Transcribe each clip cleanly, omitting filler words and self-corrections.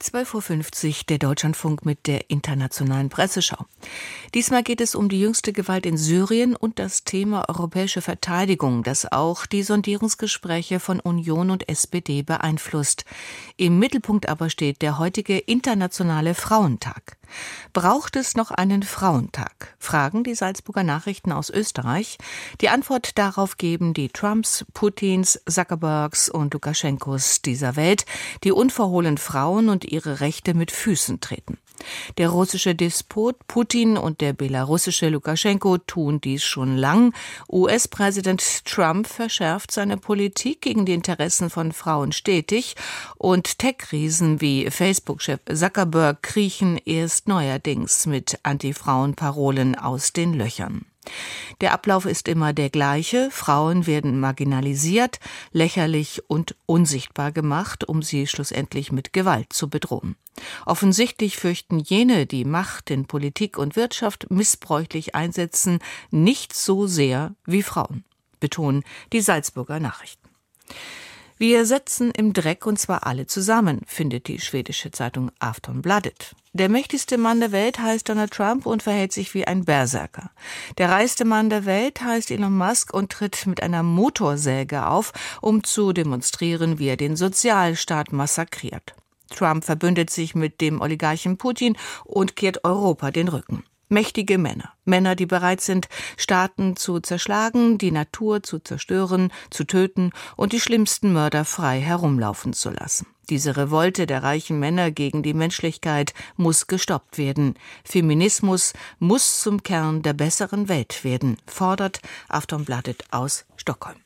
12:50 Uhr, der Deutschlandfunk mit der internationalen Presseschau. Diesmal geht es um die jüngste Gewalt in Syrien und das Thema europäische Verteidigung, das auch die Sondierungsgespräche von Union und SPD beeinflusst. Im Mittelpunkt aber steht der heutige internationale Frauentag. Braucht es noch einen Frauentag? Fragen die Salzburger Nachrichten aus Österreich. Die Antwort darauf geben die Trumps, Putins, Zuckerbergs und Lukaschenkos dieser Welt, die unverhohlen Frauen und ihre Rechte mit Füßen treten. Der russische Despot Putin und der belarussische Lukaschenko tun dies schon lang. US-Präsident Trump verschärft seine Politik gegen die Interessen von Frauen stetig und Tech-Riesen wie Facebook-Chef Zuckerberg kriechen erst neuerdings mit Anti-Frauen-Parolen aus den Löchern. Der Ablauf ist immer der gleiche. Frauen werden marginalisiert, lächerlich und unsichtbar gemacht, um sie schlussendlich mit Gewalt zu bedrohen. Offensichtlich fürchten jene, die Macht in Politik und Wirtschaft missbräuchlich einsetzen, nicht so sehr wie Frauen, betonen die Salzburger Nachrichten. Wir sitzen im Dreck und zwar alle zusammen, findet die schwedische Zeitung Aftonbladet. Der mächtigste Mann der Welt heißt Donald Trump und verhält sich wie ein Berserker. Der reichste Mann der Welt heißt Elon Musk und tritt mit einer Motorsäge auf, um zu demonstrieren, wie er den Sozialstaat massakriert. Trump verbündet sich mit dem Oligarchen Putin und kehrt Europa den Rücken. Mächtige Männer, die bereit sind, Staaten zu zerschlagen, die Natur zu zerstören, zu töten und die schlimmsten Mörder frei herumlaufen zu lassen. Diese Revolte der reichen Männer gegen die Menschlichkeit muss gestoppt werden. Feminismus muss zum Kern der besseren Welt werden, fordert Aftonbladet aus Stockholm.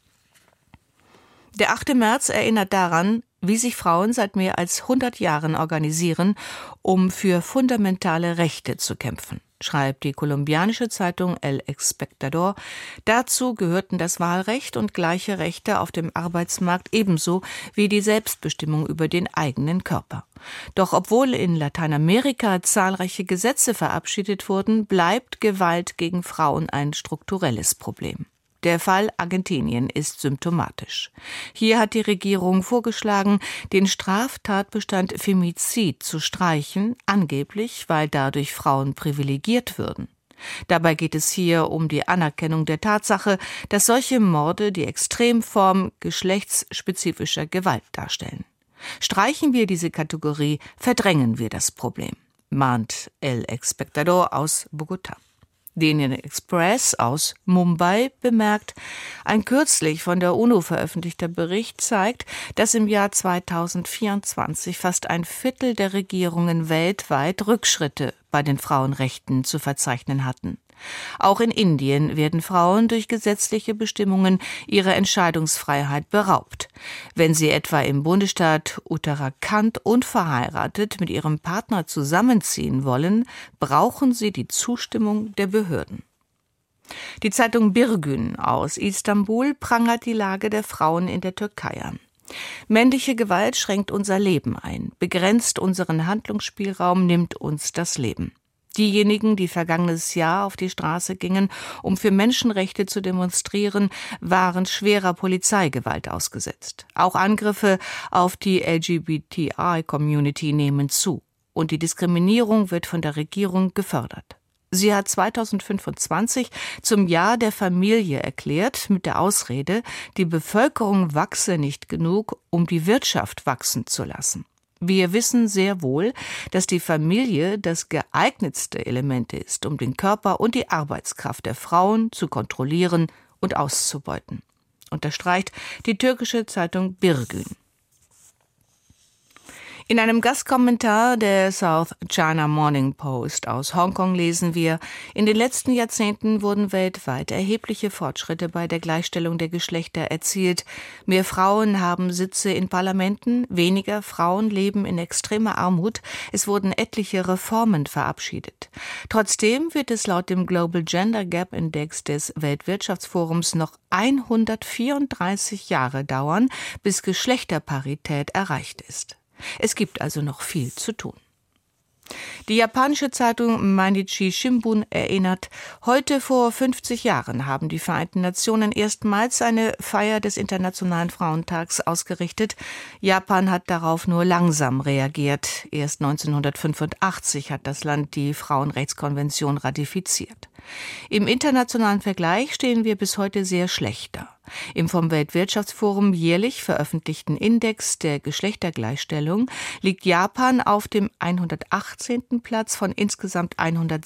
Der 8. März erinnert daran, wie sich Frauen seit mehr als 100 Jahren organisieren, um für fundamentale Rechte zu kämpfen, schreibt die kolumbianische Zeitung El Espectador. Dazu gehörten das Wahlrecht und gleiche Rechte auf dem Arbeitsmarkt ebenso wie die Selbstbestimmung über den eigenen Körper. Doch obwohl in Lateinamerika zahlreiche Gesetze verabschiedet wurden, bleibt Gewalt gegen Frauen ein strukturelles Problem. Der Fall Argentinien ist symptomatisch. Hier hat die Regierung vorgeschlagen, den Straftatbestand Femizid zu streichen, angeblich, weil dadurch Frauen privilegiert würden. Dabei geht es hier um die Anerkennung der Tatsache, dass solche Morde die Extremform geschlechtsspezifischer Gewalt darstellen. Streichen wir diese Kategorie, verdrängen wir das Problem, mahnt El Espectador aus Bogotá. The Indian Express aus Mumbai bemerkt, ein kürzlich von der UNO veröffentlichter Bericht zeigt, dass im Jahr 2024 fast ein Viertel der Regierungen weltweit Rückschritte bei den Frauenrechten zu verzeichnen hatten. Auch in Indien werden Frauen durch gesetzliche Bestimmungen ihrer Entscheidungsfreiheit beraubt. Wenn sie etwa im Bundesstaat Uttarakhand unverheiratet mit ihrem Partner zusammenziehen wollen, brauchen sie die Zustimmung der Behörden. Die Zeitung Bir Gün aus Istanbul prangert die Lage der Frauen in der Türkei an. Männliche Gewalt schränkt unser Leben ein, begrenzt unseren Handlungsspielraum, nimmt uns das Leben. Diejenigen, die vergangenes Jahr auf die Straße gingen, um für Menschenrechte zu demonstrieren, waren schwerer Polizeigewalt ausgesetzt. Auch Angriffe auf die LGBTI-Community nehmen zu. Und die Diskriminierung wird von der Regierung gefördert. Sie hat 2025 zum Jahr der Familie erklärt, mit der Ausrede, die Bevölkerung wachse nicht genug, um die Wirtschaft wachsen zu lassen. Wir wissen sehr wohl, dass die Familie das geeignetste Element ist, um den Körper und die Arbeitskraft der Frauen zu kontrollieren und auszubeuten, unterstreicht die türkische Zeitung Bir Gün. In einem Gastkommentar der South China Morning Post aus Hongkong lesen wir, in den letzten Jahrzehnten wurden weltweit erhebliche Fortschritte bei der Gleichstellung der Geschlechter erzielt. Mehr Frauen haben Sitze in Parlamenten, weniger Frauen leben in extremer Armut. Es wurden etliche Reformen verabschiedet. Trotzdem wird es laut dem Global Gender Gap Index des Weltwirtschaftsforums noch 134 Jahre dauern, bis Geschlechterparität erreicht ist. Es gibt also noch viel zu tun. Die japanische Zeitung Mainichi Shimbun erinnert, heute vor 50 Jahren haben die Vereinten Nationen erstmals eine Feier des Internationalen Frauentags ausgerichtet. Japan hat darauf nur langsam reagiert. Erst 1985 hat das Land die Frauenrechtskonvention ratifiziert. Im internationalen Vergleich stehen wir bis heute sehr schlecht da. Im vom Weltwirtschaftsforum jährlich veröffentlichten Index der Geschlechtergleichstellung liegt Japan auf dem 118. Platz von insgesamt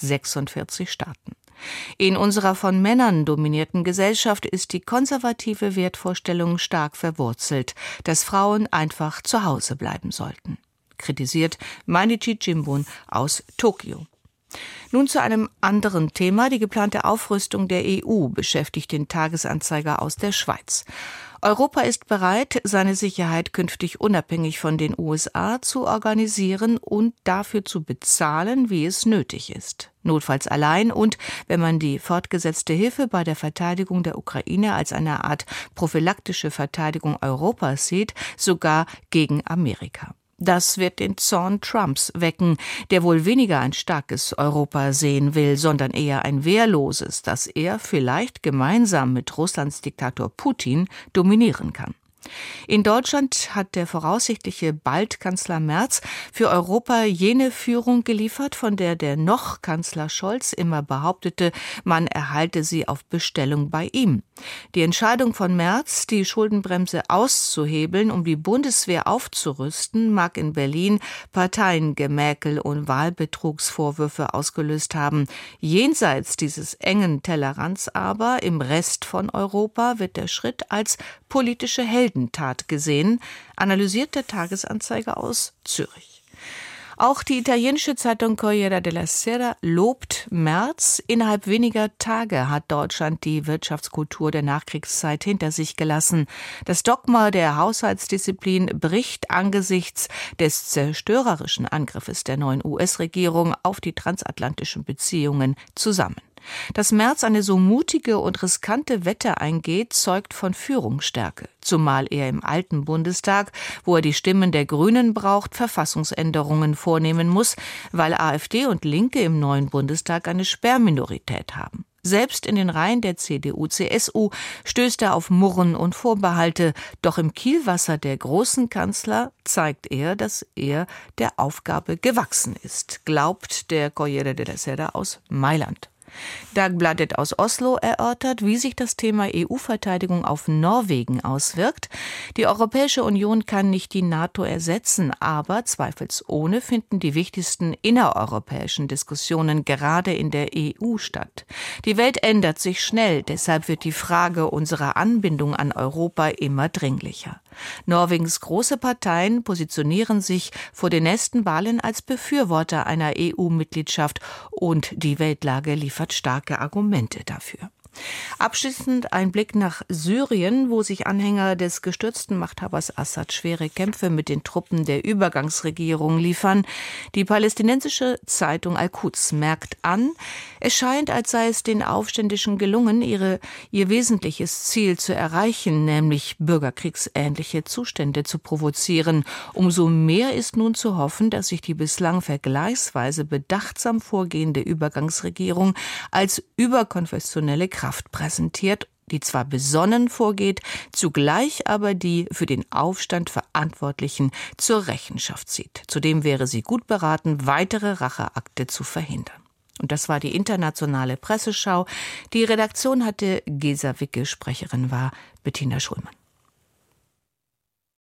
146 Staaten. In unserer von Männern dominierten Gesellschaft ist die konservative Wertvorstellung stark verwurzelt, dass Frauen einfach zu Hause bleiben sollten. Kritisiert Mainichi Shimbun aus Tokio. Nun zu einem anderen Thema. Die geplante Aufrüstung der EU beschäftigt den Tagesanzeiger aus der Schweiz. Europa ist bereit, seine Sicherheit künftig unabhängig von den USA zu organisieren und dafür zu bezahlen, wie es nötig ist. Notfalls allein und, wenn man die fortgesetzte Hilfe bei der Verteidigung der Ukraine als eine Art prophylaktische Verteidigung Europas sieht, sogar gegen Amerika. Das wird den Zorn Trumps wecken, der wohl weniger ein starkes Europa sehen will, sondern eher ein wehrloses, das er vielleicht gemeinsam mit Russlands Diktator Putin dominieren kann. In Deutschland hat der voraussichtliche Bald-Kanzler Merz für Europa jene Führung geliefert, von der noch Kanzler Scholz immer behauptete, man erhalte sie auf Bestellung bei ihm. Die Entscheidung von Merz, die Schuldenbremse auszuhebeln, um die Bundeswehr aufzurüsten, mag in Berlin Parteiengemäkel und Wahlbetrugsvorwürfe ausgelöst haben. Jenseits dieses engen Tellerrands aber, im Rest von Europa, wird der Schritt als politische Heldentat gesehen, analysiert der Tagesanzeiger aus Zürich. Auch die italienische Zeitung Corriere della Sera lobt Merz. Innerhalb weniger Tage hat Deutschland die Wirtschaftskultur der Nachkriegszeit hinter sich gelassen. Das Dogma der Haushaltsdisziplin bricht angesichts des zerstörerischen Angriffes der neuen US-Regierung auf die transatlantischen Beziehungen zusammen. Dass Merz eine so mutige und riskante Wette eingeht, zeugt von Führungsstärke, zumal er im alten Bundestag, wo er die Stimmen der Grünen braucht, Verfassungsänderungen vornehmen muss, weil AfD und Linke im neuen Bundestag eine Sperrminorität haben. Selbst in den Reihen der CDU/CSU stößt er auf Murren und Vorbehalte, doch im Kielwasser der großen Kanzler zeigt er, dass er der Aufgabe gewachsen ist, glaubt der Corriere della Sera aus Mailand. Dagbladet aus Oslo erörtert, wie sich das Thema EU-Verteidigung auf Norwegen auswirkt. Die Europäische Union kann nicht die NATO ersetzen, aber zweifelsohne finden die wichtigsten innereuropäischen Diskussionen gerade in der EU statt. Die Welt ändert sich schnell, deshalb wird die Frage unserer Anbindung an Europa immer dringlicher. Norwegens große Parteien positionieren sich vor den nächsten Wahlen als Befürworter einer EU-Mitgliedschaft und die Weltlage liefert starke Argumente dafür. Abschließend ein Blick nach Syrien, wo sich Anhänger des gestürzten Machthabers Assad schwere Kämpfe mit den Truppen der Übergangsregierung liefern. Die palästinensische Zeitung Al-Quds merkt an, es scheint, als sei es den Aufständischen gelungen, ihr wesentliches Ziel zu erreichen, nämlich bürgerkriegsähnliche Zustände zu provozieren. Umso mehr ist nun zu hoffen, dass sich die bislang vergleichsweise bedachtsam vorgehende Übergangsregierung als überkonfessionelle Kraft präsentiert, die zwar besonnen vorgeht, zugleich aber die für den Aufstand Verantwortlichen zur Rechenschaft zieht. Zudem wäre sie gut beraten, weitere Racheakte zu verhindern. Und das war die internationale Presseschau. Die Redaktion hatte Gesa Wicke, Sprecherin war Bettina Schulmann.